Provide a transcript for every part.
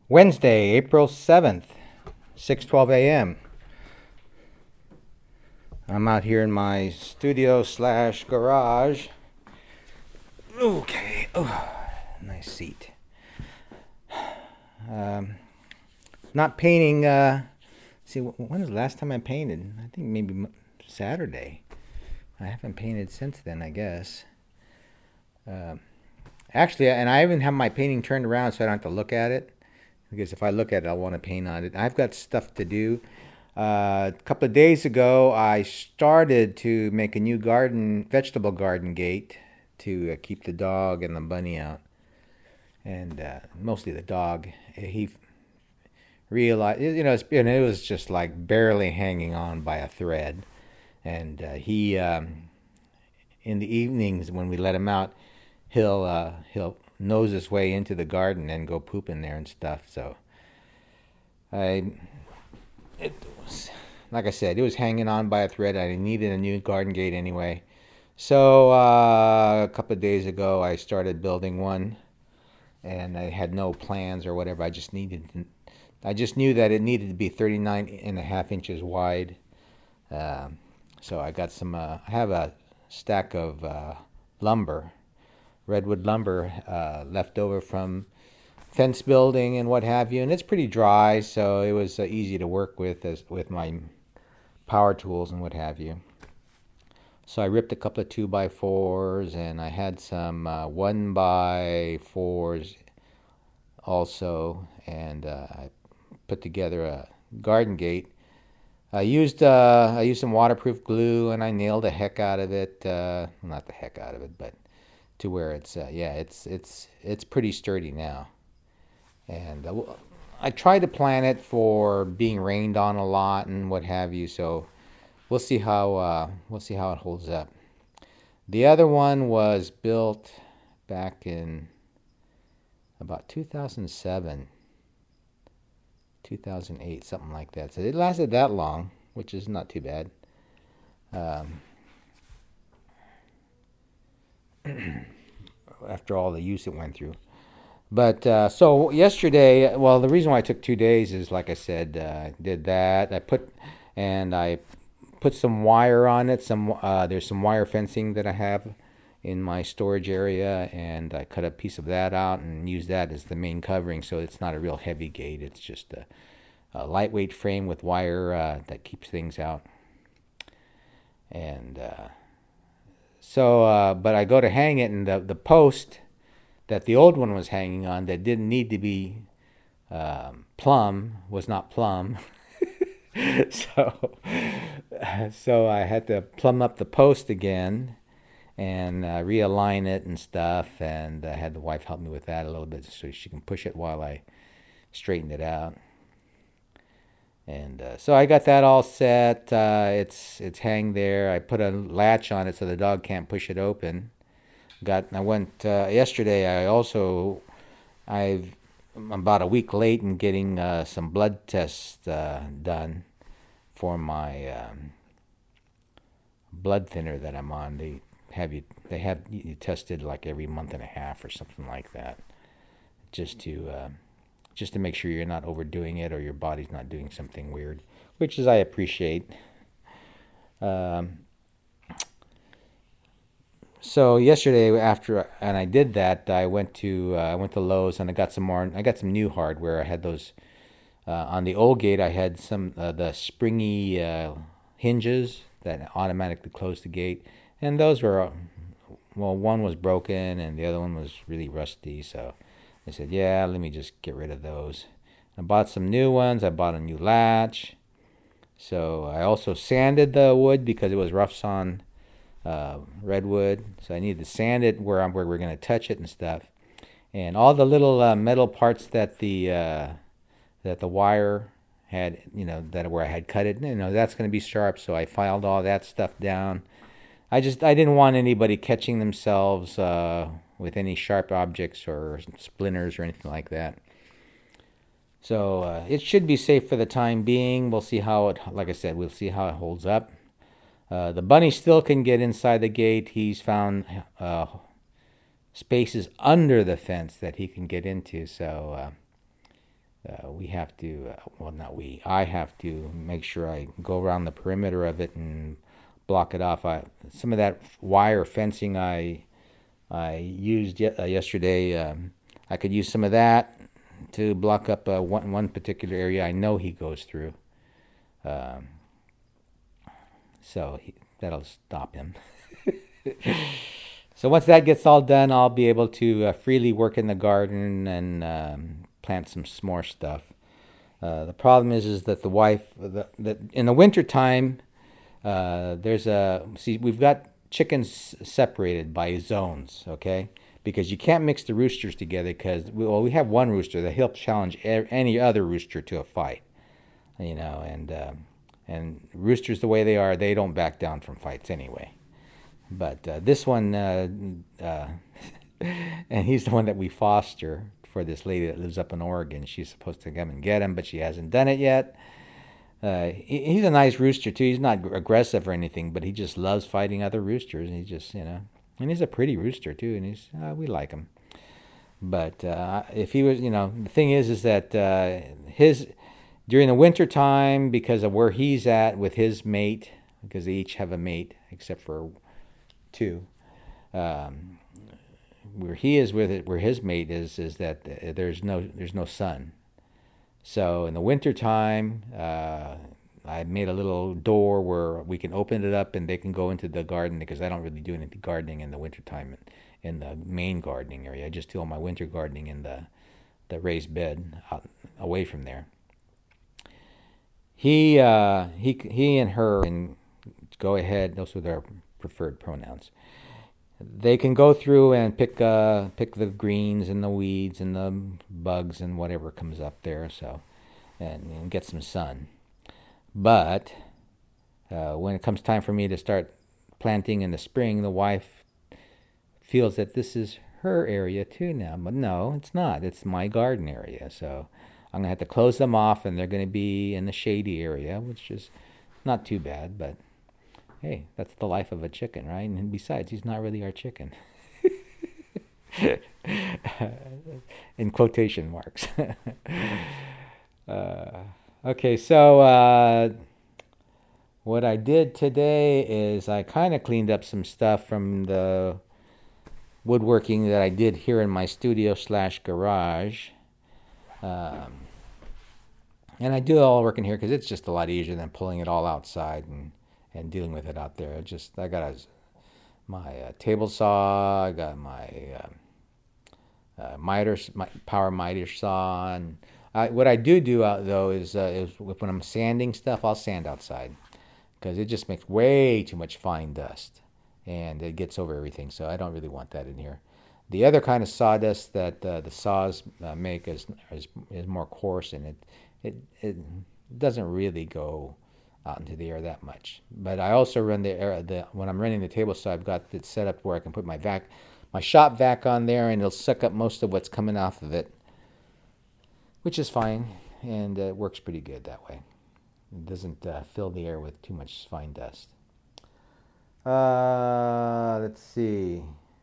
Wednesday, April 7th, 6:12 a.m. I'm out here in my studio slash garage. Okay. Oh, nice seat. Um, Not painting. See, when was the last time I painted? I think maybe Saturday. I haven't painted since then, I guess. Um, Actually, and I even have my painting turned around so I don't have to look at it. Because if I look at it, I'll want to paint on it. I've got stuff to do. A couple of days ago, I started to make a new vegetable garden gate to keep the dog and the bunny out, and mostly the dog. He realized, it was just like barely hanging on by a thread, and he, in the evenings when we let him out, he'll nose his way into the garden and go poop in there and stuff. So I it was, like I said, it was hanging on by a thread. I needed a new garden gate anyway. So a couple of days ago, I started building one, and I had no plans or whatever. I just knew that it needed to be 39 and a half inches wide. So I got I have a stack of lumber, redwood lumber, left over from fence building and what have you, and it's pretty dry, so it was easy to work with my power tools and what have you. So I ripped a couple of 2x4s, and I had some 1x4s also, and I put together a garden gate. I used some waterproof glue, and I nailed the heck out of it. Not the heck out of it, but to where it's pretty sturdy now. And I tried to plan it for being rained on a lot and what have you. So we'll see how it holds up. The other one was built back in about 2007, 2008, something like that. So it lasted that long, which is not too bad. After all the use it went through. But so yesterday, well, the reason why I took 2 days is, like I said, I did that. I put some wire on it. There's some wire fencing that I have in my storage area, and I cut a piece of that out and used that as the main covering. So it's not a real heavy gate. It's just a lightweight frame with wire that keeps things out. And but I go to hang it, and the post that the old one was hanging on that didn't need to be plumb was not plumb. so so I had to plumb up the post again and realign it and stuff, and I had the wife help me with that a little bit so she can push it while I straighten it out. And so I got that all set. It's hang there. I put a latch on it so the dog can't push it open. I went yesterday. I'm about a week late in getting some blood tests done for my blood thinner that I'm on. They have you tested like every month and a half or something like that, just to make sure you're not overdoing it or your body's not doing something weird, which is I appreciate. So yesterday and I did that, I went to Lowe's, and I got some new hardware. I had those on the old gate. I had some the springy hinges that automatically close the gate, and those were one was broken and the other one was really rusty. So I said, yeah, let me just get rid of those. I bought some new ones. I bought a new latch. So I also sanded the wood because it was rough sawn redwood, so I need to sand it where we're going to touch it and stuff. And all the little metal parts that the wire had, that where I had cut it, that's going to be sharp. So I filed all that stuff down. I didn't want anybody catching themselves with any sharp objects or splinters or anything like that. So it should be safe for the time being. We'll see like I said, we'll see how it holds up. The bunny still can get inside the gate. He's found spaces under the fence that he can get into. So we have to, well, not we, I have to make sure I go around the perimeter of it and block it off. Some of that wire fencing I used yesterday, I could use some of that to block up one particular area I know he goes through. Um, that'll stop him. So once that gets all done, I'll be able to freely work in the garden and plant some more stuff. The problem is that the wife, that in the wintertime, we've got chickens separated by zones, okay? Because you can't mix the roosters together because, we have one rooster that he'll challenge any other rooster to a fight, and roosters, the way they are, they don't back down from fights anyway. But this one, and he's the one that we foster for this lady that lives up in Oregon. She's supposed to come and get him, but she hasn't done it yet. He's a nice rooster too. He's not aggressive or anything, but he just loves fighting other roosters. And he just, and he's a pretty rooster too, and we like him. But if he was, the thing is that during the winter time, because of where he's at with his mate, because they each have a mate except for two, where he is with it, where his mate is that there's no sun. So in the wintertime, I made a little door where we can open it up and they can go into the garden, because I don't really do any gardening in the wintertime in the main gardening area. I just do all my winter gardening in the raised bed out, away from there. He and her can go ahead. Those are their preferred pronouns. They can go through and pick the greens and the weeds and the bugs and whatever comes up there, and get some sun. But when it comes time for me to start planting in the spring, the wife feels that this is her area too now. But no, it's not. It's my garden area. So I'm going to have to close them off, and they're going to be in the shady area, which is not too bad, but hey, that's the life of a chicken, right? And besides, he's not really our chicken. In quotation marks. Okay, so what I did today is I kind of cleaned up some stuff from the woodworking that I did here in my studio / garage. And I do it all working here because it's just a lot easier than pulling it all outside and dealing with it out there. I got my table saw, I got my power miter saw, and what I do out though is when I'm sanding stuff, I'll sand outside because it just makes way too much fine dust and it gets over everything. So I don't really want that in here. The other kind of sawdust that the saws make is more coarse, and it doesn't really go out into the air that much. But I also run when I'm running the table saw, I've got it set up where I can put my shop vac on there, and it'll suck up most of what's coming off of it, which is fine, and it works pretty good that way. It doesn't fill the air with too much fine dust. Let's see.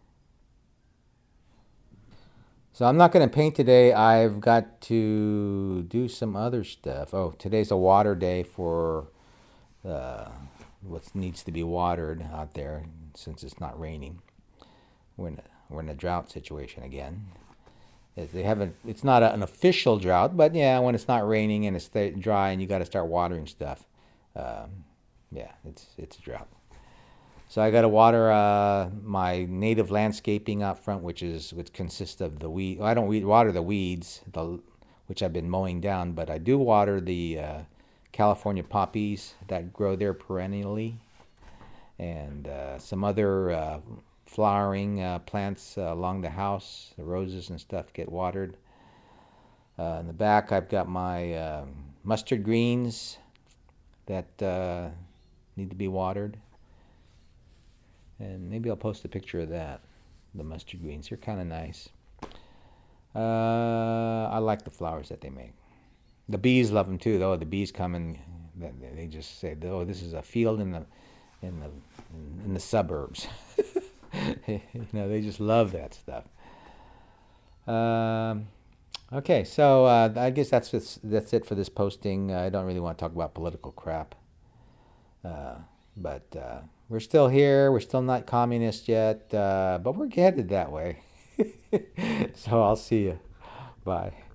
So I'm not going to paint today. I've got to do some other stuff. Oh, today's a water day for what needs to be watered out there since it's not raining. We're in a drought situation again. It's not an official drought, but yeah, when it's not raining and it's dry and you got to start watering stuff, yeah, it's a drought. So I got to water my native landscaping out front, which consists of the weed. Well, I don't water the weeds, which I've been mowing down, but I do water the California poppies that grow there perennially, and some other flowering plants along the house. The roses and stuff get watered. In the back, I've got my mustard greens that need to be watered. And maybe I'll post a picture of that. The mustard greens, they're kind of nice. I like the flowers that they make. The bees love them too, though. The bees come and they just say, "Oh, this is a field in the suburbs." They just love that stuff. Okay, so I guess that's it for this posting. I don't really want to talk about political crap, uh, but we're still here. We're still not communist yet, but we're headed that way. So I'll see you. Bye.